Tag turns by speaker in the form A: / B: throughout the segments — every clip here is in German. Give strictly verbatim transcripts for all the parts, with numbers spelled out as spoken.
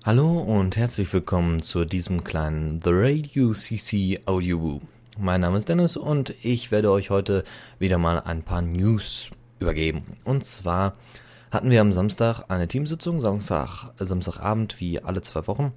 A: Hallo und herzlich willkommen zu diesem kleinen The Radio C C Audio. Mein Name ist Dennis und ich werde euch heute wieder mal ein paar News übergeben. Und zwar hatten wir am Samstag eine Teamsitzung, Samstag, Samstagabend wie alle zwei Wochen.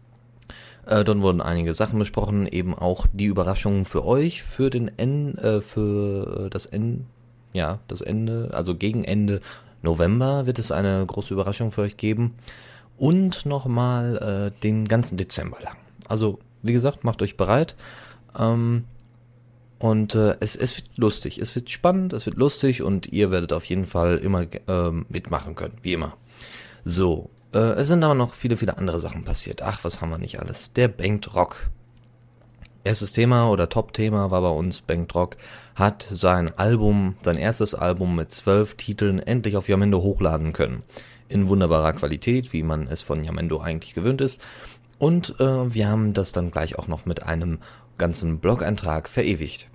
A: Äh, dort wurden einige Sachen besprochen, eben auch die Überraschungen für euch, für den N, äh, für das N, ja, das Ende, also gegen Ende November wird es eine große Überraschung für euch geben. Und nochmal äh, den ganzen Dezember lang. Also, wie gesagt, macht euch bereit. Ähm, und äh, es, es wird lustig, es wird spannend, es wird lustig und ihr werdet auf jeden Fall immer ähm, mitmachen können, wie immer. So, äh, es sind aber noch viele, viele andere Sachen passiert. Ach, was haben wir nicht alles. Der Banked Rock. Erstes Thema oder Top-Thema war bei uns, Banked Rock hat sein Album, sein erstes Album mit zwölf Titeln endlich auf Jamendo hochladen können. In wunderbarer Qualität, wie man es von Jamendo eigentlich gewöhnt ist. Und äh, wir haben das dann gleich auch noch mit einem ganzen Blog-Eintrag verewigt.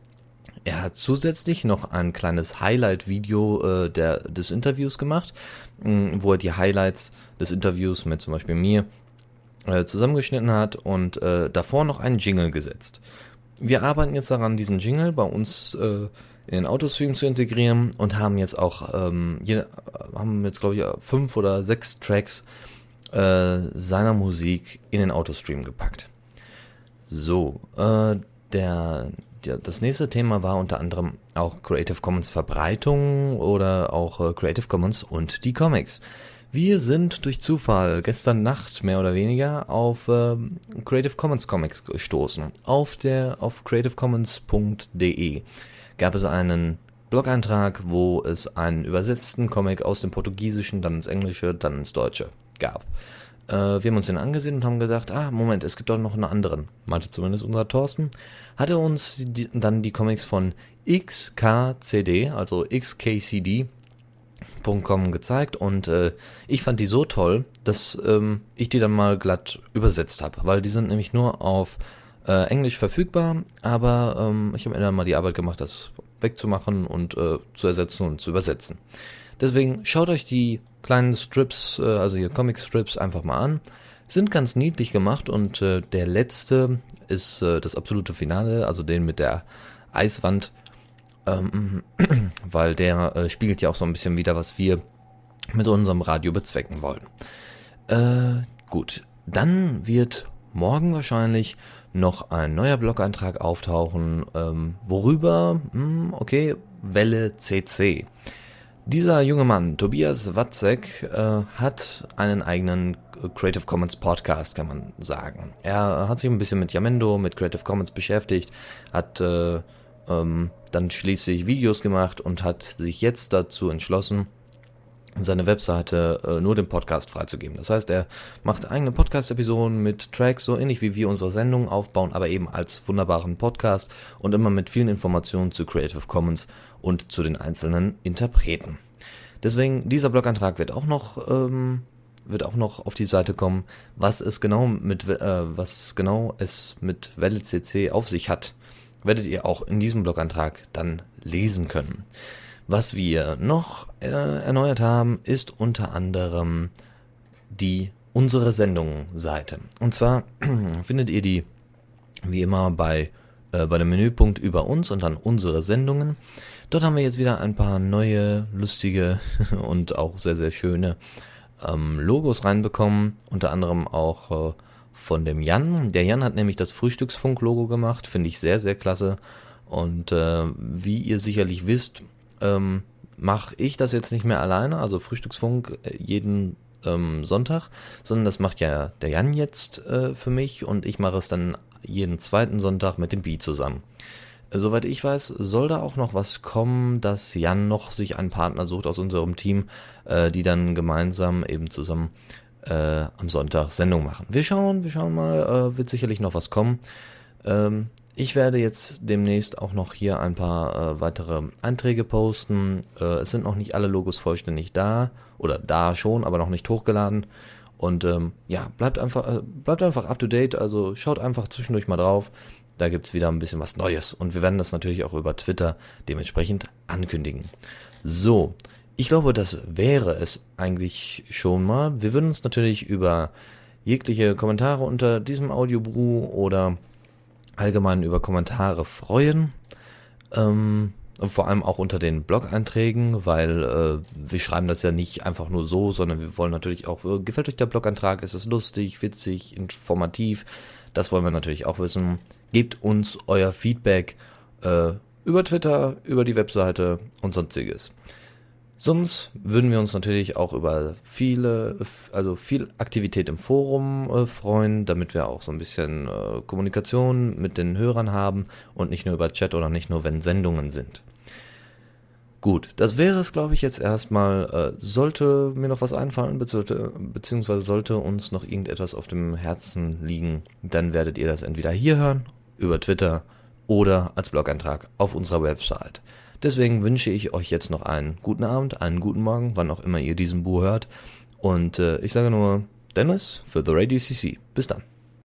A: Er hat zusätzlich noch ein kleines Highlight-Video äh, der, des Interviews gemacht, mh, wo er die Highlights des Interviews mit zum Beispiel mir äh, zusammengeschnitten hat und äh, davor noch einen Jingle gesetzt. Wir arbeiten jetzt daran, diesen Jingle bei uns äh, in den Autostream zu integrieren und haben jetzt auch ähm, je, haben jetzt glaube ich fünf oder sechs Tracks äh, seiner Musik in den Autostream gepackt. So, äh, der, der das nächste Thema war unter anderem auch Creative Commons Verbreitung oder auch äh, Creative Commons und die Comics. Wir sind durch Zufall gestern Nacht mehr oder weniger auf äh, Creative Commons Comics gestoßen. Auf der auf creative commons punkt de gab es einen Blog-Eintrag, wo es einen übersetzten Comic aus dem Portugiesischen, dann ins Englische, dann ins Deutsche gab. Äh, wir haben uns den angesehen und haben gesagt, ah, Moment, es gibt doch noch einen anderen, meinte zumindest unser Thorsten, hat er uns die, dann die Comics von X K C D, also X K C D Punkt com gezeigt und äh, ich fand die so toll, dass ähm, ich die dann mal glatt übersetzt habe, weil die sind nämlich nur auf Äh, Englisch verfügbar, aber ähm, ich habe mir dann mal die Arbeit gemacht, das wegzumachen und äh, zu ersetzen und zu übersetzen. Deswegen schaut euch die kleinen Strips, äh, also hier Comic-Strips einfach mal an. Sind ganz niedlich gemacht und äh, der letzte ist äh, das absolute Finale, also den mit der Eiswand, ähm, weil der äh, spiegelt ja auch so ein bisschen wider, was wir mit unserem Radio bezwecken wollen. Äh, gut, dann wird morgen wahrscheinlich noch ein neuer Blog-Eintrag auftauchen, ähm, worüber, hm, okay, Welle C C. Dieser junge Mann, Tobias Watzek, äh, hat einen eigenen Creative Commons Podcast, kann man sagen. Er hat sich ein bisschen mit Jamendo, mit Creative Commons beschäftigt, hat äh, ähm, dann schließlich Videos gemacht und hat sich jetzt dazu entschlossen, seine Webseite äh, nur dem Podcast freizugeben. Das heißt, er macht eigene Podcast-Episoden mit Tracks, so ähnlich wie wir unsere Sendungen aufbauen, aber eben als wunderbaren Podcast und immer mit vielen Informationen zu Creative Commons und zu den einzelnen Interpreten. Deswegen, dieser Blog-Eintrag wird auch noch ähm, wird auch noch auf die Seite kommen, was es genau mit äh, was genau es mit Welle C C auf sich hat, werdet ihr auch in diesem Blog-Eintrag dann lesen können. Was wir noch äh, erneuert haben, ist unter anderem die unsere Sendung-Seite. Und zwar findet ihr die wie immer bei, äh, bei dem Menüpunkt über uns und dann unsere Sendungen. Dort haben wir jetzt wieder ein paar neue, lustige und auch sehr, sehr schöne ähm, Logos reinbekommen. Unter anderem auch äh, von dem Jan. Der Jan hat nämlich das Frühstücksfunk-Logo gemacht. Finde ich sehr, sehr klasse. Und äh, wie ihr sicherlich wisst, Ähm, mache ich das jetzt nicht mehr alleine, also Frühstücksfunk jeden ähm, Sonntag, sondern das macht ja der Jan jetzt äh, für mich und ich mache es dann jeden zweiten Sonntag mit dem Bi zusammen. Äh, soweit ich weiß, soll da auch noch was kommen, dass Jan noch sich einen Partner sucht aus unserem Team, äh, die dann gemeinsam eben zusammen äh, am Sonntag Sendung machen. Wir schauen, wir schauen mal, äh, wird sicherlich noch was kommen. Ähm, Ich werde jetzt demnächst auch noch hier ein paar äh, weitere Einträge posten. Äh, es sind noch nicht alle Logos vollständig da. Oder da schon, aber noch nicht hochgeladen. Und ähm, ja, bleibt einfach, äh, bleibt einfach up to date. Also schaut einfach zwischendurch mal drauf. Da gibt es wieder ein bisschen was Neues. Und wir werden das natürlich auch über Twitter dementsprechend ankündigen. So, Ich glaube, das wäre es eigentlich schon mal. Wir würden uns natürlich über jegliche Kommentare unter diesem Audiobuch oder allgemein über Kommentare freuen. Ähm, vor allem auch unter den Blog-Einträgen, weil äh, wir schreiben das ja nicht einfach nur so, sondern wir wollen natürlich auch, äh, gefällt euch der Blog-Eintrag, ist es lustig, witzig, informativ? Das wollen wir natürlich auch wissen. Gebt uns euer Feedback äh, über Twitter, über die Webseite und sonstiges. Sonst würden wir uns natürlich auch über viele, also viel Aktivität im Forum äh, freuen, damit wir auch so ein bisschen äh, Kommunikation mit den Hörern haben und nicht nur über Chat oder nicht nur, wenn Sendungen sind. Gut, das wäre es, glaube ich, jetzt erstmal. Äh, sollte mir noch was einfallen, beziehungsweise, beziehungsweise sollte uns noch irgendetwas auf dem Herzen liegen, dann werdet ihr das entweder hier hören, über Twitter oder als Blog-Eintrag auf unserer Website. Deswegen wünsche ich euch jetzt noch einen guten Abend, einen guten Morgen, wann auch immer ihr diesen Buch hört. Und äh, ich sage nur Dennis für The Radio C C. Bis dann.